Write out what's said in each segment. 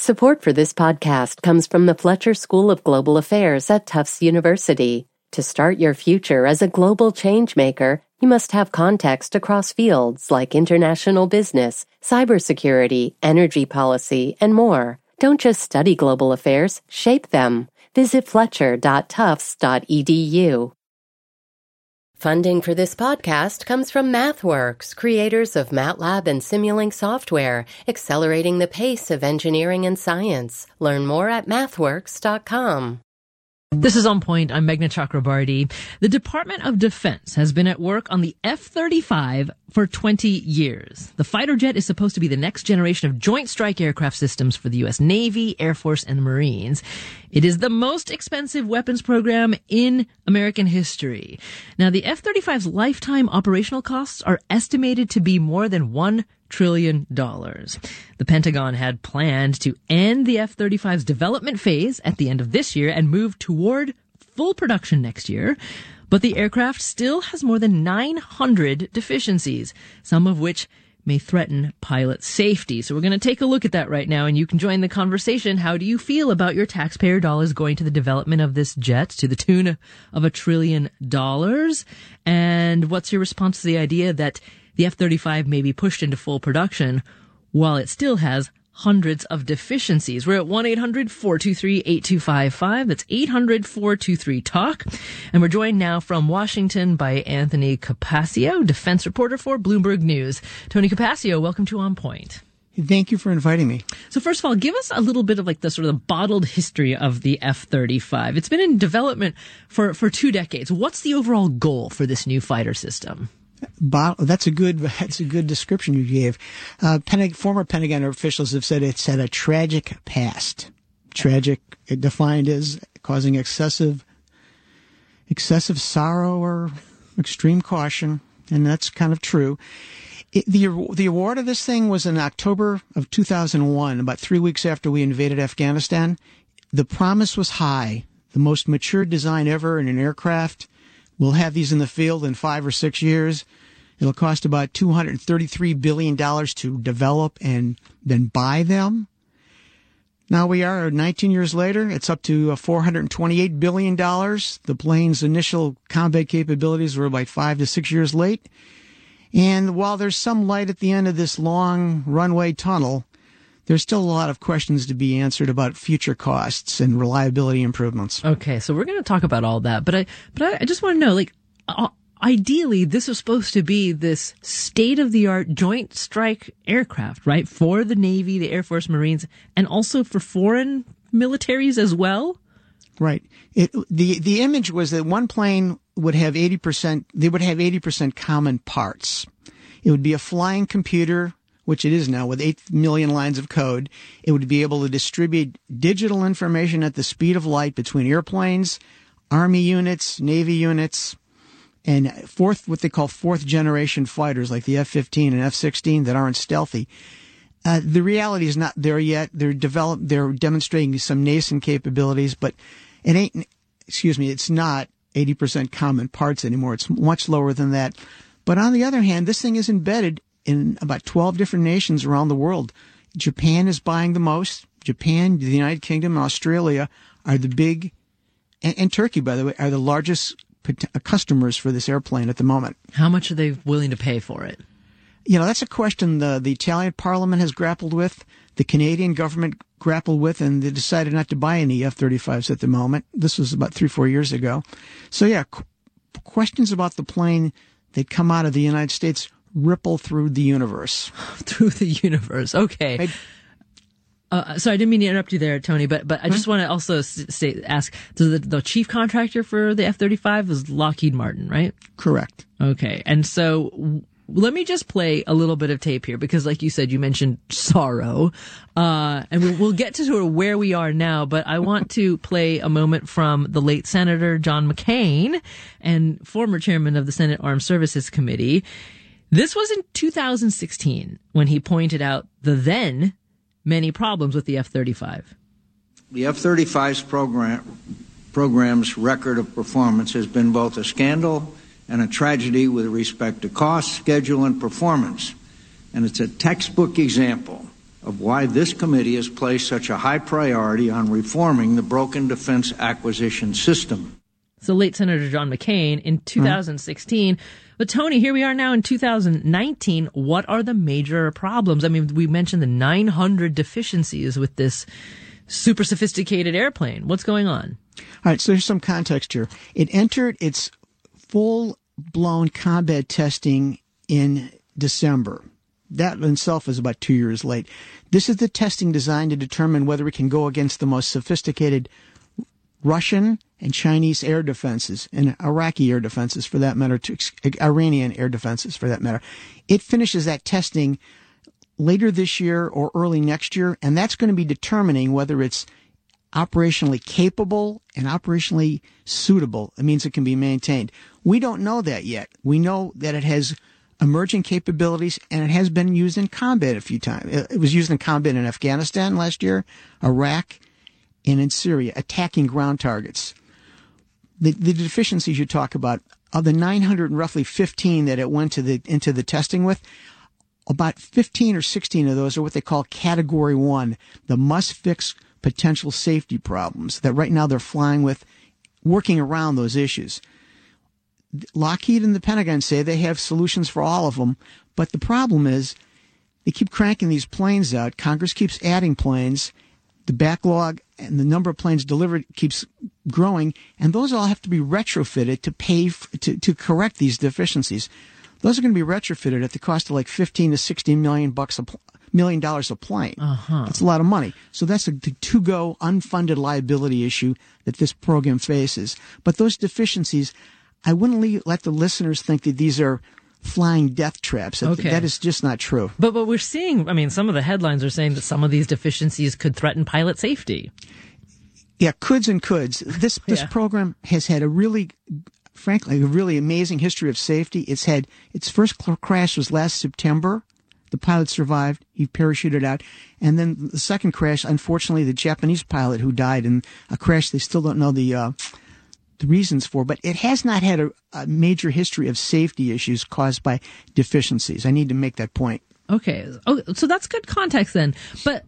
Support for this podcast comes from the Fletcher School of Global Affairs at Tufts University. To start your future as a global changemaker, you must have context across fields like international business, cybersecurity, energy policy, and more. Don't just study global affairs, shape them. Visit fletcher.tufts.edu. Funding for this podcast comes from MathWorks, creators of MATLAB and Simulink software, accelerating the pace of engineering and science. Learn more at mathworks.com. This is On Point. I'm Meghna Chakrabarty. The Department of Defense has been at work on the F-35 for 20 years. The fighter jet is supposed to be the next generation of joint strike aircraft systems for the U.S. Navy, Air Force, and the Marines. It is the most expensive weapons program in American history. Now, the F-35's lifetime operational costs are estimated to be more than $1 trillion. The Pentagon had planned to end the F-35's development phase at the end of this year and move toward full production next year. But the aircraft still has more than 900 deficiencies, some of which may threaten pilot safety. So we're going to take a look at that right now, and you can join the conversation. How do you feel about your taxpayer dollars going to the development of this jet to the tune of $1 trillion? And what's your response to the idea that the F-35 may be pushed into full production while it still has hundreds of deficiencies? We're at 1-800-423-8255. That's 800-423-TALK. And we're joined now from Washington by Anthony Capaccio, defense reporter for Bloomberg News. Tony Capaccio, welcome to On Point. Thank you for inviting me. So first of all, give us a little bit of like the sort of the bottled history of the F-35. It's been in development for 2 decades. What's the overall goal for this new fighter system? That's a good description you gave. Former Pentagon officials have said it's had a tragic past. Tragic, defined as causing excessive sorrow or extreme caution, and that's kind of true. The award of this thing was in October of 2001, about 3 weeks after we invaded Afghanistan. The promise was high, the most mature design ever in an aircraft. We'll have these in the field in 5 or 6 years. It'll cost about $233 billion to develop and then buy them. Now we are 19 years later. It's up to $428 billion. The plane's initial combat capabilities were about 5 to 6 years late. And while there's some light at the end of this long runway tunnel, there's still a lot of questions to be answered about future costs and reliability improvements. Okay, so we're going to talk about all that, but I just want to know, like, ideally, this was supposed to be this state-of-the-art joint strike aircraft, right, for the Navy, the Air Force, Marines, and also for foreign militaries as well? Right. The image was that one plane would have 80%. They would have 80% common parts. It would be a flying computer, which it is now with 8 million lines of code. It would be able to distribute digital information at the speed of light between airplanes, Army units, Navy units, and what they call fourth generation fighters like the F-15 and F-16 that aren't stealthy. The reality is not there yet. They're demonstrating some nascent capabilities, but it's not 80% common parts anymore. It's much lower than that. But on the other hand, this thing is embedded in about 12 different nations around the world. Japan is buying the most. Japan, the United Kingdom, and Australia are the big, and Turkey, by the way, are the largest customers for this airplane at the moment. How much are they willing to pay for it? That's a question the Italian parliament has grappled with, the Canadian government grappled with, and they decided not to buy any F-35s at the moment. This was about 3-4 years ago. So yeah, questions about the plane that come out of the United States ripple through the universe. Through the universe. Okay. So I didn't mean to interrupt you there, Tony, but I just want to also ask, so the chief contractor for the F-35 is Lockheed Martin, right? Correct. Okay. And so let me just play a little bit of tape here because, like you said, you mentioned sorrow, and we'll get to sort of where we are now, but I want to play a moment from the late Senator John McCain and former chairman of the Senate Armed Services Committee. This was in 2016 when he pointed out the then many problems with the F-35. The F-35's program's record of performance has been both a scandal and a tragedy with respect to cost, schedule, and performance. And it's a textbook example of why this committee has placed such a high priority on reforming the broken defense acquisition system. So late Senator John McCain in 2016. But Tony, here we are now in 2019. What are the major problems? I mean, we mentioned the 900 deficiencies with this super sophisticated airplane. What's going on? All right, so here's some context here. It entered its full-blown combat testing in December. That in itself is about 2 years late. This is the testing designed to determine whether it can go against the most sophisticated Russian and Chinese air defenses, and Iraqi air defenses for that matter, Iranian air defenses for that matter. It finishes that testing later this year or early next year, and that's going to be determining whether it's operationally capable and operationally suitable. It means it can be maintained. We don't know that yet. We know that it has emerging capabilities, and it has been used in combat a few times. It was used in combat in Afghanistan last year, Iraq, and in Syria, attacking ground targets. The deficiencies you talk about, of the 900 and roughly 15 that it went into the testing with, about 15 or 16 of those are what they call Category 1, the must-fix potential safety problems that right now they're flying with, working around those issues. Lockheed and the Pentagon say they have solutions for all of them, but the problem is they keep cranking these planes out. Congress keeps adding planes. The backlog and the number of planes delivered keeps growing, and those all have to be retrofitted to pay to correct these deficiencies. Those are going to be retrofitted at the cost of like $15 to $16 million a plane. That's a lot of money. So that's a to-go unfunded liability issue that this program faces. But those deficiencies, I wouldn't let the listeners think that these are flying death traps. Okay. That is just not true. But we're seeing, I mean, some of the headlines are saying that some of these deficiencies could threaten pilot safety. Yeah, coulds and coulds. This program has had a really amazing history of safety. Its first crash was last September. The pilot survived. He parachuted out. And then the second crash, unfortunately, the Japanese pilot who died in a crash they still don't know the reasons for, but it has not had a major history of safety issues caused by deficiencies. I need to make that point. Okay. Oh, so that's good context then. But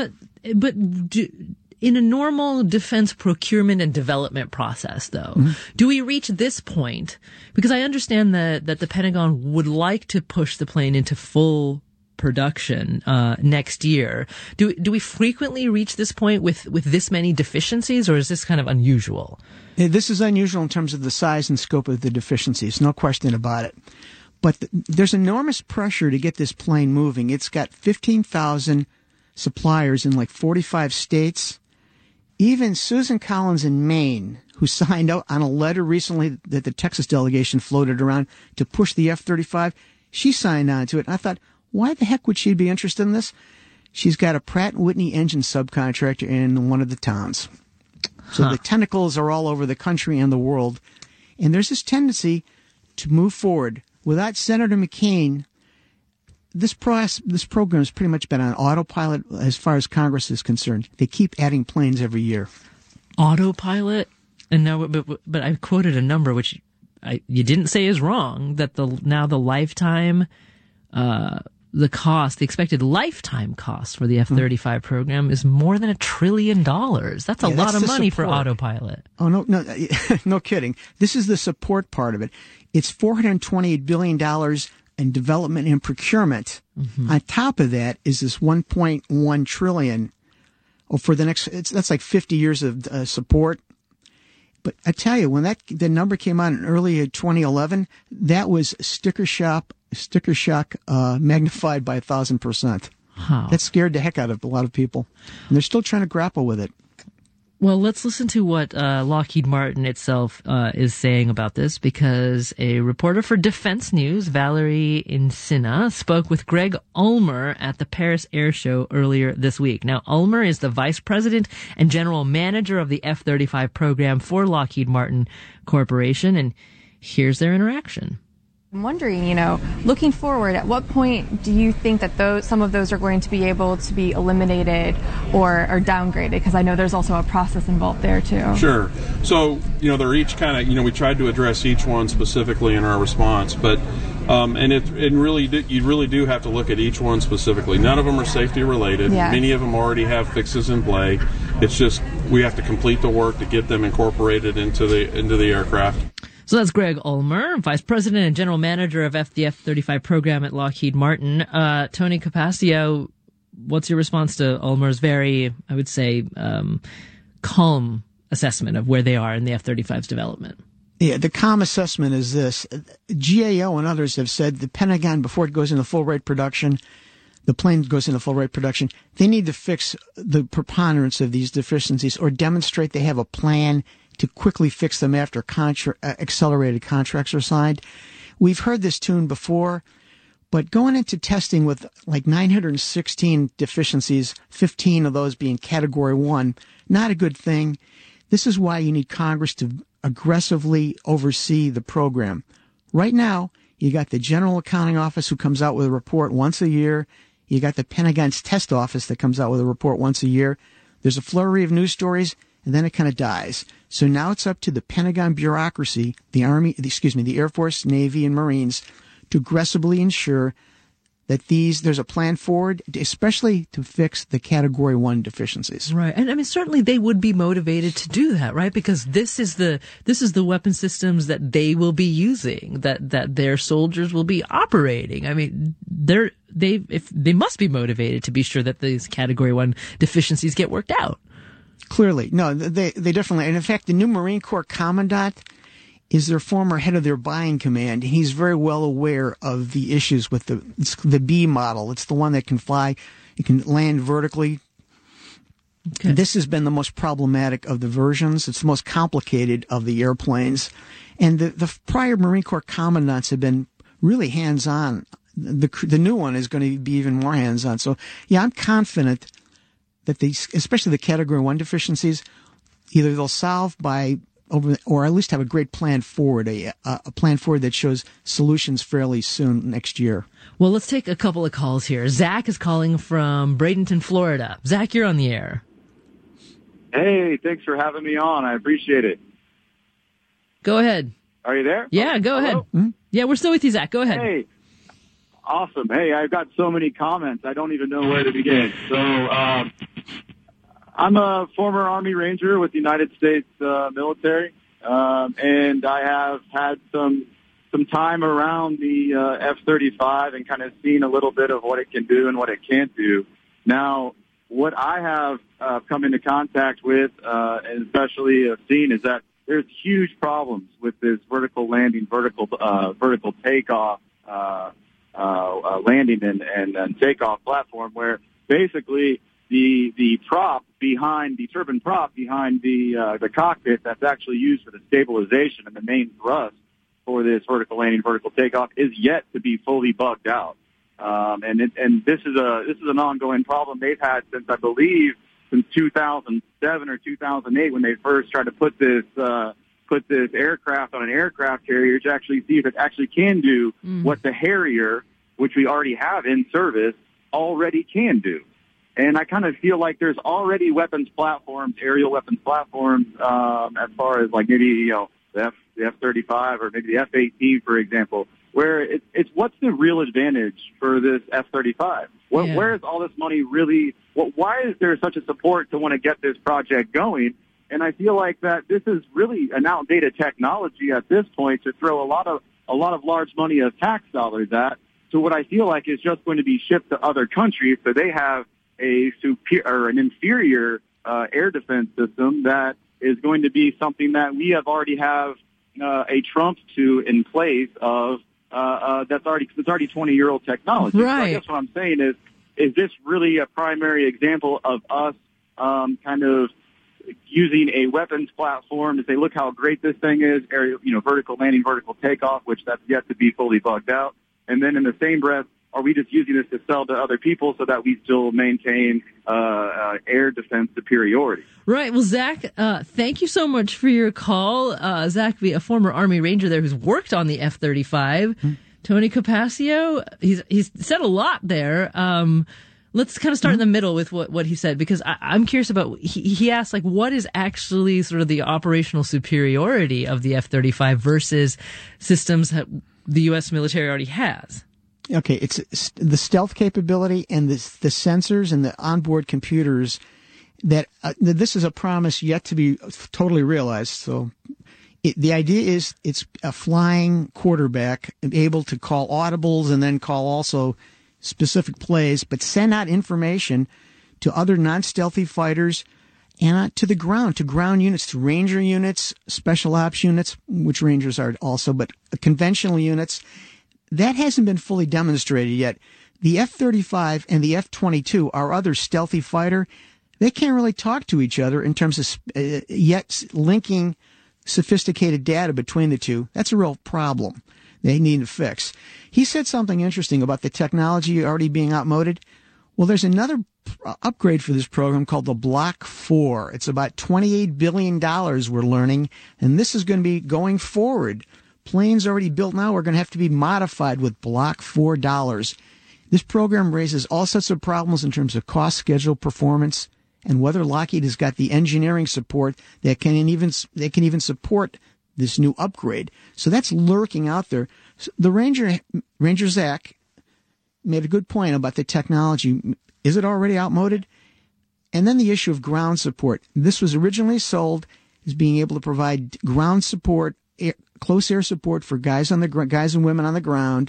in a normal defense procurement and development process, though, do we reach this point? Because I understand that the Pentagon would like to push the plane into full production next year. Do we frequently reach this point with this many deficiencies, or is this kind of unusual? This is unusual in terms of the size and scope of the deficiencies, no question about it. But there's enormous pressure to get this plane moving. It's got 15,000 suppliers in like 45 states. Even Susan Collins in Maine, who signed out on a letter recently that the Texas delegation floated around to push the F-35, she signed on to it. And I thought, why the heck would she be interested in this? She's got a Pratt & Whitney engine subcontractor in one of the towns. So the tentacles are all over the country and the world. And there's this tendency to move forward. Without Senator McCain, this program has pretty much been on autopilot as far as Congress is concerned. They keep adding planes every year. Autopilot? And now, but I quoted a number which you didn't say is wrong, that the lifetime the expected lifetime cost for the F-35 program is more than $1 trillion. That's a lot of money for autopilot. Oh, no, no kidding. This is the support part of it. It's $428 billion in development and procurement. On top of that is this $1.1 trillion for the next, that's like 50 years of support. But I tell you, when the number came out in early 2011, that was sticker shock magnified by 1,000%. That scared the heck out of a lot of people, and they're still trying to grapple with it. Well, let's listen to what Lockheed Martin itself is saying about this, because a reporter for Defense News, Valerie Insina, spoke with Greg Ulmer at the Paris Air Show earlier this week. Now, Ulmer is the vice president and general manager of the F-35 program for Lockheed Martin Corporation, and here's their interaction. I'm wondering, looking forward, at what point do you think that some of those are going to be able to be eliminated or downgraded? Because I know there's also a process involved there, too. Sure. So, they're each kind of, we tried to address each one specifically in our response. But, And you really do have to look at each one specifically. None of them are safety related. Yeah. Many of them already have fixes in play. It's just we have to complete the work to get them incorporated into the aircraft. So that's Greg Ulmer, Vice President and General Manager of the F-35 program at Lockheed Martin. Tony Capaccio, what's your response to Ulmer's very, I would say, calm assessment of where they are in the F-35's development? Yeah, the calm assessment is this. GAO and others have said the Pentagon, before it goes into full rate production, the plane goes into full rate production, they need to fix the preponderance of these deficiencies or demonstrate they have a plan to quickly fix them after accelerated contracts are signed. We've heard this tune before, but going into testing with like 916 deficiencies, 15 of those being Category 1, not a good thing. This is why you need Congress to aggressively oversee the program. Right now, you got the General Accounting Office who comes out with a report once a year. You got the Pentagon's Test Office that comes out with a report once a year. There's a flurry of news stories, and then it kind of dies. So now it's up to the Pentagon bureaucracy, the Air Force, Navy, and Marines to aggressively ensure that there's a plan forward, especially to fix the Category 1 deficiencies. Right. And I mean, certainly they would be motivated to do that, right? Because this is the weapon systems that they will be using, that their soldiers will be operating. I mean, they must be motivated to be sure that these Category 1 deficiencies get worked out. Clearly. No, they definitely. And in fact, the new Marine Corps Commandant is their former head of their buying command. He's very well aware of the issues with the B model. It's the one that can fly. It can land vertically. Okay. This has been the most problematic of the versions. It's the most complicated of the airplanes. And the prior Marine Corps Commandants have been really hands-on. The new one is going to be even more hands-on. So, yeah, I'm confident that especially the Category 1 deficiencies, either they'll solve or at least have a great plan forward, a plan forward that shows solutions fairly soon next year. Well, let's take a couple of calls here. Zach is calling from Bradenton, Florida. Zach, you're on the air. Hey, thanks for having me on. I appreciate it. Go ahead. Are you there? Yeah, go ahead. Mm-hmm. Yeah, we're still with you, Zach. Go ahead. Hey. Awesome. Hey, I've got so many comments. I don't even know where to begin. So, I'm a former Army Ranger with the United States military, and I have had some time around the F-35 and kind of seen a little bit of what it can do and what it can't do. Now, what I have come into contact with, and especially seen, is that there's huge problems with this vertical landing, vertical takeoff, landing and takeoff platform, where basically the prop behind the turbine prop behind the cockpit that's actually used for the stabilization and the main thrust for this vertical landing, vertical takeoff is yet to be fully bugged out. And this is an ongoing problem they've had since, I believe, since 2007 or 2008 when they first tried to put this aircraft on an aircraft carrier to actually see if it actually can do what the Harrier, which we already have in service, already can do. And I kind of feel like there's already weapons platforms, aerial weapons platforms, as far as like maybe, the F-35 or maybe the F-18, for example, where it's what's the real advantage for this F-35? Where is all this money really? Why is there such a support to want to get this project going? And I feel like that this is really an outdated technology at this point to throw a lot of large money of tax dollars at. So what I feel like is just going to be shipped to other countries, so they have an inferior air defense system that is going to be something that we already have a trump to in place of that's already 20-year-old technology. Right. So I guess what I'm saying is this really a primary example of us kind of using a weapons platform to say, look how great this thing is, vertical landing, vertical takeoff, which that's yet to be fully bugged out. And then in the same breath, are we just using this to sell to other people so that we still maintain air defense superiority? Right. Well, Zach, thank you so much for your call. Zach, a former Army Ranger there who's worked on the F-35. Mm-hmm. Tony Capaccio, he's said a lot there. Let's kind of start in the middle with what he said, because I'm curious about, he asked, like, what is actually sort of the operational superiority of the F-35 versus systems the U.S. military already has. Okay, it's the stealth capability and the sensors and the onboard computers that this is a promise yet to be totally realized. So the idea is it's a flying quarterback able to call audibles and then call also specific plays, but send out information to other non-stealthy fighters and to the ground, to ground units, to Ranger units, special ops units, which Rangers are also, but conventional units. That hasn't been fully demonstrated yet. The F-35 and the F-22, our other stealthy fighter, they can't really talk to each other in terms of yet linking sophisticated data between the two. That's a real problem they need to fix. He said something interesting about the technology already being outmoded. Well, there's another upgrade for this program called the Block 4. It's about $28 billion, we're learning, and this is going to be going forward. Planes already built now are going to have to be modified with Block $4. This program raises all sorts of problems in terms of cost, schedule, performance, and whether Lockheed has got the engineering support that can even support this new upgrade. So that's lurking out there. The Ranger Zach made a good point about the technology. Is it already outmoded? And then the issue of ground support. This was originally sold as being able to provide ground support, close air support for guys and women on the ground,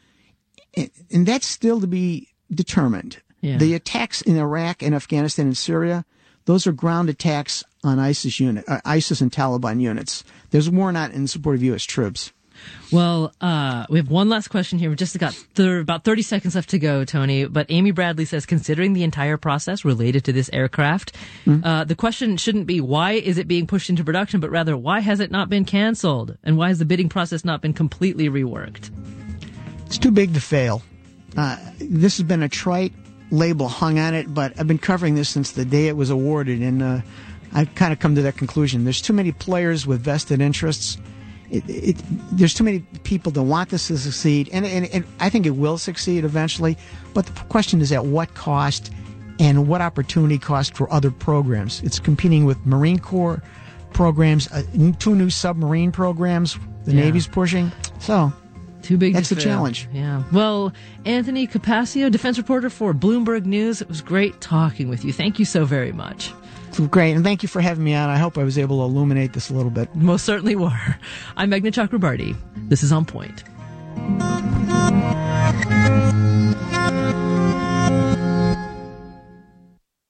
and that's still to be determined. Yeah. The attacks in Iraq and Afghanistan and Syria, those are ground attacks on ISIS and Taliban units. There's war not in support of U.S. troops. Well, we have one last question here. We've just got about 30 seconds left to go, Tony. But Amy Bradley says, considering the entire process related to this aircraft, the question shouldn't be why is it being pushed into production, but rather why has it not been canceled? And why has the bidding process not been completely reworked? It's too big to fail. This has been a trite label hung on it, but I've been covering this since the day it was awarded, and I've kind of come to that conclusion. There's too many players with vested interests. There's too many people that want this to succeed, and I think it will succeed eventually, but the question is at what cost and what opportunity cost for other programs. It's competing with Marine Corps programs, 2 new submarine programs the Navy's pushing, so too big that's to the fail. challenge. Yeah. Well, Anthony Capaccio, defense reporter for Bloomberg News, it was great talking with you. Thank you so very much. Great, and thank you for having me on. I hope I was able to illuminate this a little bit. Most certainly were. I'm Meghna Chakrabarty. This is On Point.